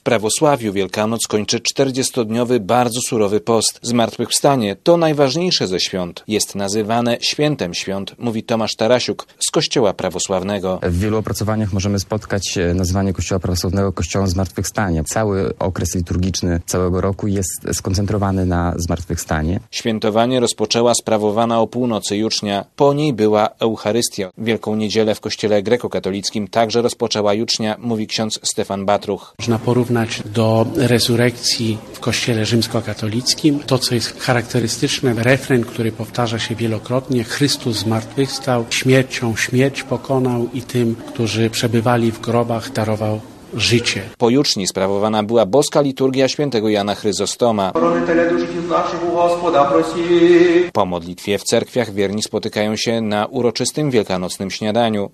prawosławiu Wielkanoc kończy 40-dniowy, bardzo surowy post. Zmartwychwstanie to najważniejsze ze świąt. Jest nazywane świętem świąt, mówi Tomasz Tarasiuk z Kościoła Prawosławnego. W wielu opracowaniach możemy spotkać nazwanie Kościoła Prawosławnego Kościołem Zmartwychwstania. Cały okres liturgiczny całego roku jest skoncentrowany na zmartwychwstanie. Świętowanie rozpoczęła sprawowana o północy jucznia. Po niej była Eucharystia. Wielką Niedzielę w Kościele Grekokatolickim także rozpoczęła jucznia, mówi ksiądz Stefan Batruch. Można porównać do rezurekcji w Kościele Rzymskokatolickim. To, co jest charakterystyczne, refren, który powtarza się wielokrotnie: Chrystus zmartwychwstał, śmiercią śmierć pokonał i tym, którzy przebywali w grobach, darował życie. Po juczni sprawowana była boska liturgia świętego Jana Chryzostoma. Po modlitwie w cerkwiach wierni spotykają się na uroczystym wielkanocnym śniadaniu.